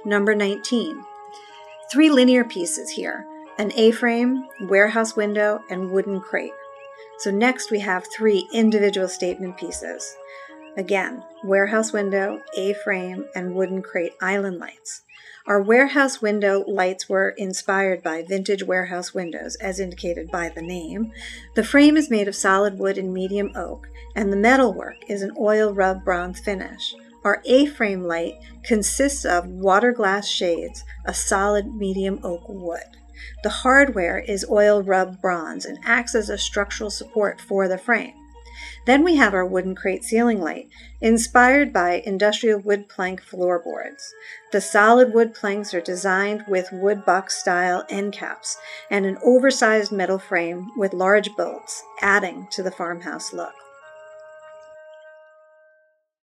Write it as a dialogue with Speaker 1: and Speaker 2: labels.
Speaker 1: Number 19. 3 linear pieces here, an A-frame, warehouse window, and wooden crate. So next we have 3 individual statement pieces. Again, warehouse window, A-frame, and wooden crate island lights. Our warehouse window lights were inspired by vintage warehouse windows, as indicated by the name. The frame is made of solid wood and medium oak, and the metalwork is an oil rub bronze finish. Our A-frame light consists of water glass shades, a solid medium oak wood. The hardware is oil rub bronze and acts as a structural support for the frame. Then we have our wooden crate ceiling light, inspired by industrial wood plank floorboards. The solid wood planks are designed with wood box style end caps and an oversized metal frame with large bolts, adding to the farmhouse look.